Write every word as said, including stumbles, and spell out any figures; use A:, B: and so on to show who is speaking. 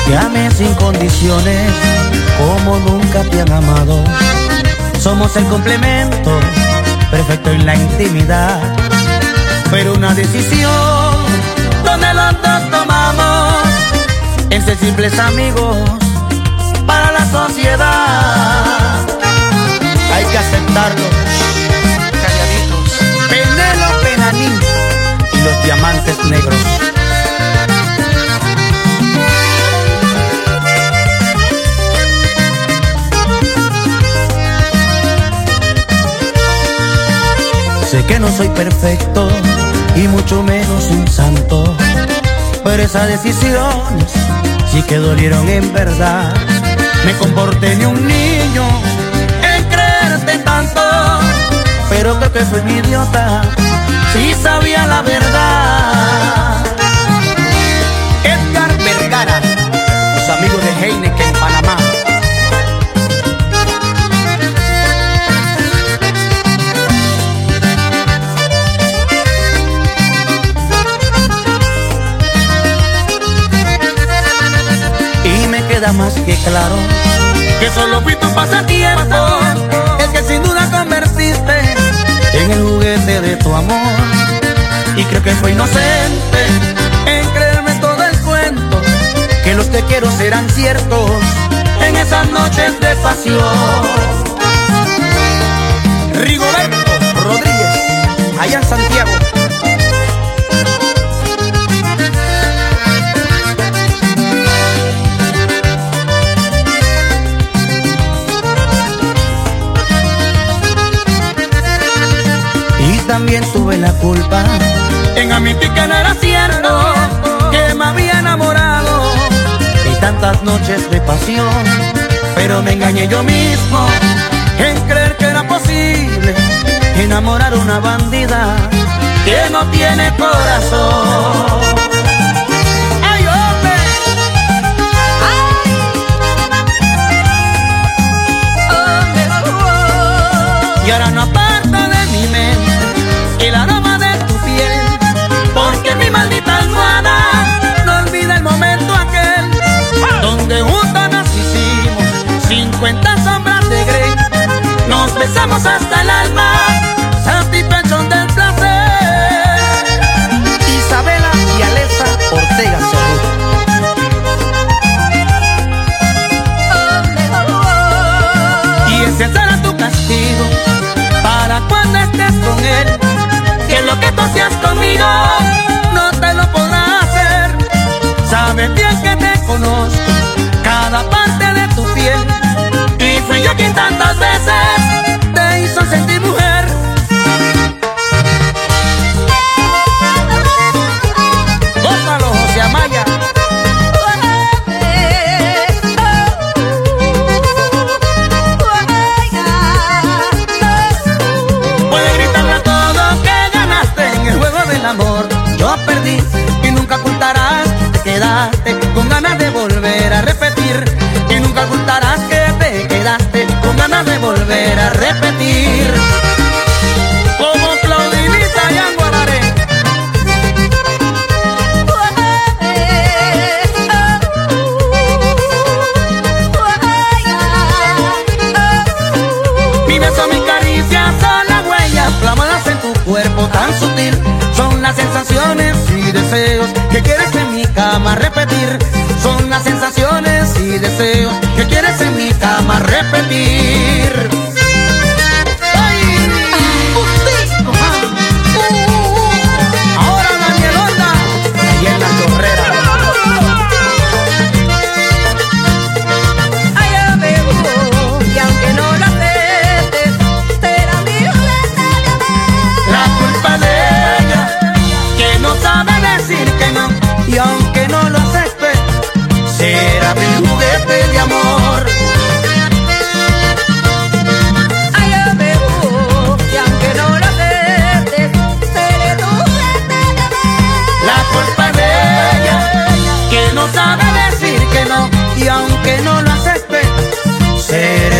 A: Te amé sin condiciones, como nunca te han amado. Somos el complemento perfecto en la intimidad, pero una decisión donde los dos tomamos en ser simples amigos para la sociedad. Hay que aceptarlo. Calladitos. Penélope Nanín y los diamantes negros. Sé que no soy perfecto y mucho menos un santo, pero esas decisiones sí que dolieron en verdad. Me comporté de un niño en creerte tanto, pero creo que soy mi idiota, sí sabía la verdad. Edgar Vergara, los amigos de Heineken en Panamá. Queda más que claro que solo fui tu pasatiempo, el que sin duda convertiste en el juguete de tu amor. Y creo que fue inocente en creerme todo el cuento, que los te quiero serán ciertos en esas noches de pasión. Rigoberto Rodríguez, allá en Santiago. También tuve la culpa en admitir que no era cierto, que me había enamorado y tantas noches de pasión, pero me engañé yo mismo en creer que era posible enamorar a una bandida que no tiene corazón. ¡Ay, hombre! ¡Ay! Oh, y ahora no aparta de mi mente el aroma de tu piel, porque mi maldita almohada no olvida el momento aquel donde juntos nos hicimos cincuenta sombras de Grey. Nos besamos hasta el alma, satisfechos del placer. Isabela y Alesa Ortega Cerro. Y ese será tu castigo para cuando estés con él, que lo que tú hacías conmigo no te lo podrás hacer. Sabes bien que te conozco cada parte de tu piel, y fui yo quien tantas veces te hizo sentir mujer. Gózalo, José Amaya. Amor, yo perdí y nunca ocultarás que te quedaste con ganas de volver a repetir, y nunca ocultarás que te quedaste con ganas de volver a repetir. Como Claudinita y Anguararé. Mi beso, mi caricia son las huellas clavadas en tu cuerpo tan sutil. Son las sensaciones y deseos que quieres en mi cama repetir. Son las sensaciones y deseos que quieres en mi cama repetir. ¡Ay! ¡Justico! Ahora Daniel Horta y en la chorrera.
B: Ay, yo me voy y aunque no lo aceptes, será mi juguete de amor.
A: La culpa de no sabe decir que no, y aunque no lo acepte, será mi juguete de amor.
B: Ay, yo me voy y aunque no lo aceptes, seré tu juguete de amor.
A: La culpa de ella, que no sabe decir que no, y aunque no lo acepte, será